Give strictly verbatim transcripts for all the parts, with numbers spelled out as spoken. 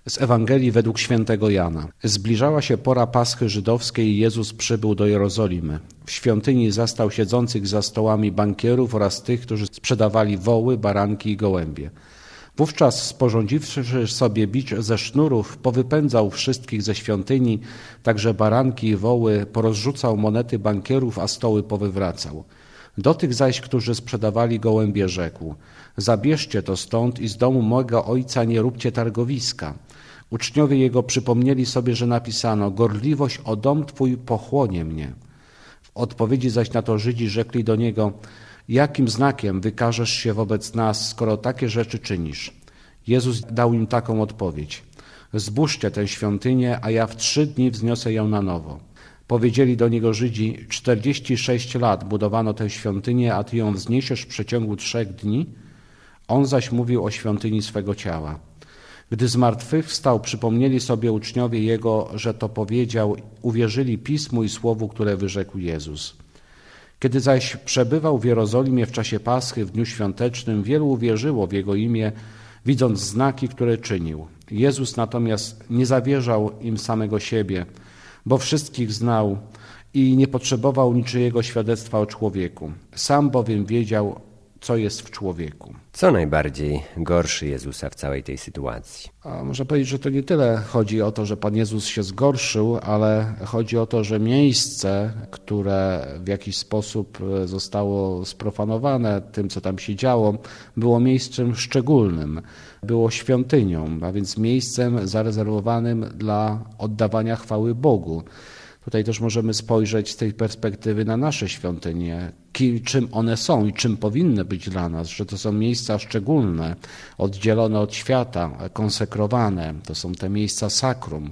Z Ewangelii według świętego Jana. Zbliżała się pora Paschy żydowskiej i Jezus przybył do Jerozolimy. W świątyni zastał siedzących za stołami bankierów oraz tych, którzy sprzedawali woły, baranki i gołębie. Wówczas, sporządziwszy sobie bicz ze sznurów, powypędzał wszystkich ze świątyni, także baranki i woły, porozrzucał monety bankierów, a stoły powywracał. Do tych zaś, którzy sprzedawali gołębie, rzekł: zabierzcie to stąd i z domu mojego ojca nie róbcie targowiska. Uczniowie jego przypomnieli sobie, że napisano: gorliwość o dom twój pochłonie mnie. W odpowiedzi zaś na to Żydzi rzekli do niego: jakim znakiem wykażesz się wobec nas, skoro takie rzeczy czynisz? Jezus dał im taką odpowiedź: zbóżcie tę świątynię, a ja w trzy dni wzniosę ją na nowo. Powiedzieli do niego Żydzi: czterdzieści sześć lat budowano tę świątynię, a ty ją wzniesiesz w przeciągu trzech dni? On zaś mówił o świątyni swego ciała. Gdy zmartwychwstał, przypomnieli sobie uczniowie jego, że to powiedział, uwierzyli Pismu i Słowu, które wyrzekł Jezus. Kiedy zaś przebywał w Jerozolimie w czasie Paschy w dniu świątecznym, wielu uwierzyło w jego imię, widząc znaki, które czynił. Jezus natomiast nie zawierzał im samego siebie, bo wszystkich znał i nie potrzebował niczyjego świadectwa o człowieku. Sam bowiem wiedział, co jest w człowieku. Co najbardziej gorszy Jezusa w całej tej sytuacji? A można powiedzieć, że to nie tyle chodzi o to, że Pan Jezus się zgorszył, ale chodzi o to, że miejsce, które w jakiś sposób zostało sprofanowane tym, co tam się działo, było miejscem szczególnym. Było świątynią, a więc miejscem zarezerwowanym dla oddawania chwały Bogu. Tutaj też możemy spojrzeć z tej perspektywy na nasze świątynie, czym one są i czym powinny być dla nas, że to są miejsca szczególne, oddzielone od świata, konsekrowane. To są te miejsca sakrum.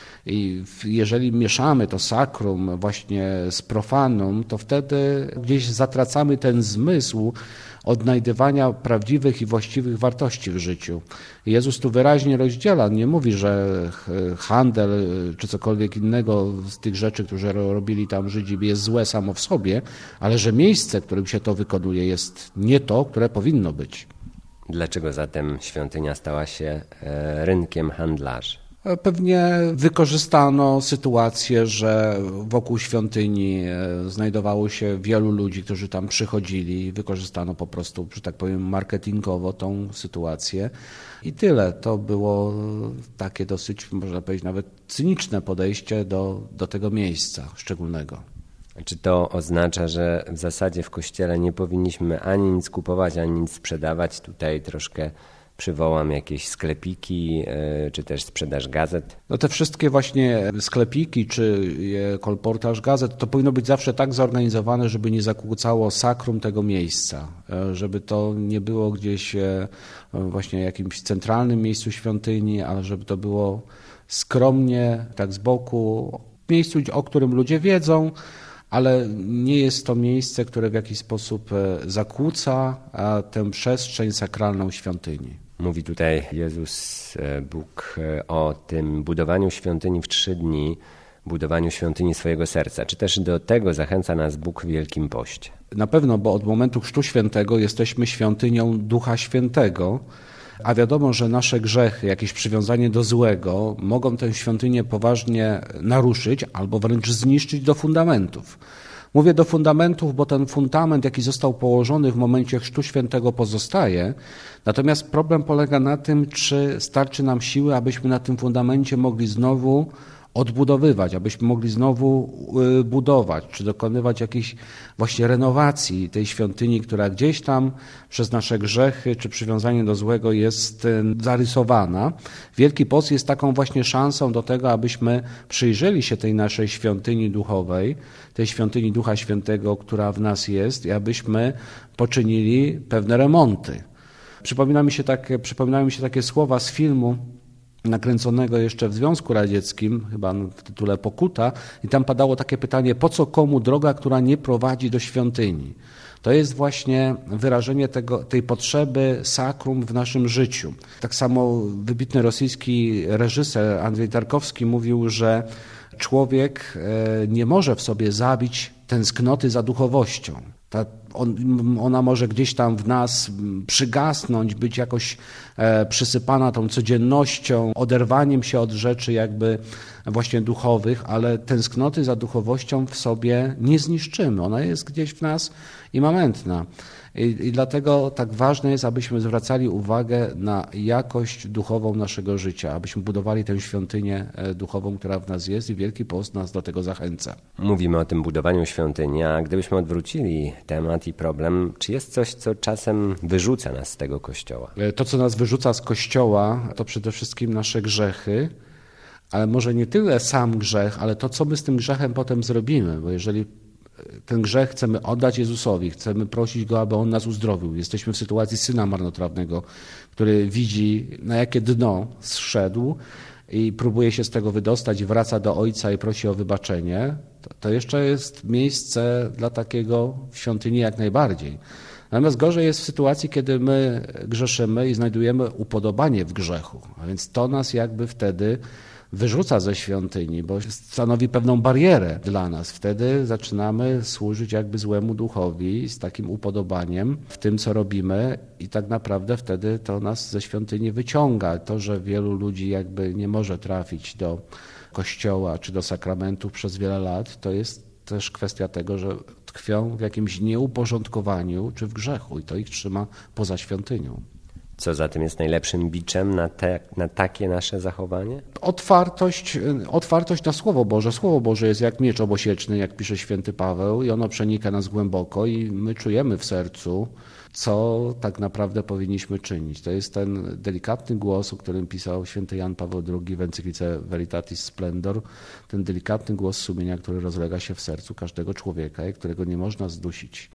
I jeżeli mieszamy to sakrum właśnie z profanum, to wtedy gdzieś zatracamy ten zmysł odnajdywania prawdziwych i właściwych wartości w życiu. Jezus tu wyraźnie rozdziela, nie mówi, że handel czy cokolwiek innego z tych rzeczy, które robili tam Żydzi, jest złe samo w sobie, ale że miejsce, w którym się to wykonuje, jest nie to, które powinno być. Dlaczego zatem świątynia stała się rynkiem handlarzy? Pewnie wykorzystano sytuację, że wokół świątyni znajdowało się wielu ludzi, którzy tam przychodzili. Wykorzystano po prostu, że tak powiem, marketingowo tą sytuację. I tyle. To było takie dosyć, można powiedzieć, nawet cyniczne podejście do, do tego miejsca szczególnego. Czy to oznacza, że w zasadzie w Kościele nie powinniśmy ani nic kupować, ani nic sprzedawać? Tutaj troszkę przywołam jakieś sklepiki, czy też sprzedaż gazet. No te wszystkie właśnie sklepiki, czy kolportaż gazet, to powinno być zawsze tak zorganizowane, żeby nie zakłócało sakrum tego miejsca, żeby to nie było gdzieś właśnie w jakimś centralnym miejscu świątyni, ale żeby to było skromnie, tak z boku, w miejscu, o którym ludzie wiedzą, ale nie jest to miejsce, które w jakiś sposób zakłóca tę przestrzeń sakralną świątyni. Mówi tutaj Jezus, Bóg, o tym budowaniu świątyni w trzy dni, budowaniu świątyni swojego serca. Czy też do tego zachęca nas Bóg w Wielkim Poście? Na pewno, bo od momentu Chrztu Świętego jesteśmy świątynią Ducha Świętego, a wiadomo, że nasze grzechy, jakieś przywiązanie do złego mogą tę świątynię poważnie naruszyć albo wręcz zniszczyć do fundamentów. Mówię do fundamentów, bo ten fundament, jaki został położony w momencie Chrztu Świętego, pozostaje. Natomiast problem polega na tym, czy starczy nam siły, abyśmy na tym fundamencie mogli znowu odbudowywać, abyśmy mogli znowu budować, czy dokonywać jakiejś właśnie renowacji tej świątyni, która gdzieś tam przez nasze grzechy, czy przywiązanie do złego jest zarysowana. Wielki Post jest taką właśnie szansą do tego, abyśmy przyjrzeli się tej naszej świątyni duchowej, tej świątyni Ducha Świętego, która w nas jest, i abyśmy poczynili pewne remonty. Przypomina mi się takie, przypominają mi się takie słowa z filmu nakręconego jeszcze w Związku Radzieckim, chyba w tytule Pokuta, i tam padało takie pytanie: po co komu droga, która nie prowadzi do świątyni? To jest właśnie wyrażenie tego, tej potrzeby sakrum w naszym życiu. Tak samo wybitny rosyjski reżyser Andrzej Tarkowski mówił, że człowiek nie może w sobie zabić tęsknoty za duchowością. Ta On, ona może gdzieś tam w nas przygasnąć, być jakoś e, przysypana tą codziennością, oderwaniem się od rzeczy jakby właśnie duchowych, ale tęsknoty za duchowością w sobie nie zniszczymy. Ona jest gdzieś w nas immanentna. I, I dlatego tak ważne jest, abyśmy zwracali uwagę na jakość duchową naszego życia, abyśmy budowali tę świątynię duchową, która w nas jest, i Wielki Post nas do tego zachęca. Mówimy o tym budowaniu świątyni, a gdybyśmy odwrócili temat i problem, czy jest coś, co czasem wyrzuca nas z tego Kościoła? To, co nas wyrzuca z Kościoła, to przede wszystkim nasze grzechy, ale może nie tyle sam grzech, ale to, co my z tym grzechem potem zrobimy, bo jeżeli ten grzech chcemy oddać Jezusowi, chcemy prosić Go, aby On nas uzdrowił. Jesteśmy w sytuacji syna marnotrawnego, który widzi, na jakie dno zszedł i próbuje się z tego wydostać i wraca do Ojca i prosi o wybaczenie. To, to jeszcze jest miejsce dla takiego w świątyni jak najbardziej. Natomiast gorzej jest w sytuacji, kiedy my grzeszymy i znajdujemy upodobanie w grzechu. A więc to nas jakby wtedy wyrzuca ze świątyni, bo stanowi pewną barierę dla nas. Wtedy zaczynamy służyć jakby złemu duchowi z takim upodobaniem w tym, co robimy, i tak naprawdę wtedy to nas ze świątyni wyciąga. To, że wielu ludzi jakby nie może trafić do kościoła czy do sakramentów przez wiele lat, to jest też kwestia tego, że tkwią w jakimś nieuporządkowaniu czy w grzechu i to ich trzyma poza świątynią. Co zatem jest najlepszym biczem na, te, na takie nasze zachowanie? Otwartość, otwartość na Słowo Boże. Słowo Boże jest jak miecz obosieczny, jak pisze święty Paweł, i ono przenika nas głęboko i my czujemy w sercu, co tak naprawdę powinniśmy czynić. To jest ten delikatny głos, o którym pisał święty Jan Paweł drugi w encyklice Veritatis Splendor, ten delikatny głos sumienia, który rozlega się w sercu każdego człowieka i którego nie można zdusić.